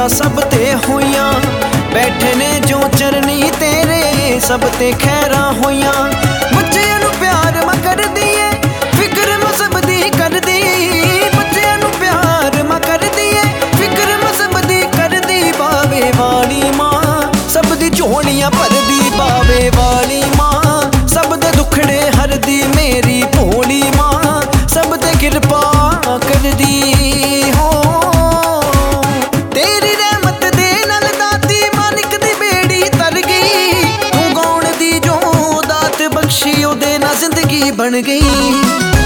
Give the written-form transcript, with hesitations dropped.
सब ते होइयां, बैठे ने जो चरनी तेरे सब ते खैरा होइयां। बच्चियां नू प्यार मैं कर दिए, फिक्र मैं सब दी कर दी। बच्चियां नू प्यार मैं कर दिए, फिक्र मैं सब दी कर दी। बावे वाली मां सब दी झोलियां भर दी, बावे वाली मां सब दे दुखड़े हर दी। मेरी भोली मां सब ते कृपा कर दी हो। तेरी रहमत दे नाल दाती मानिक दी बेड़ी तर गई। तू गौण दी जो दात बख्शी ओदे नाल जिंदगी बन गई।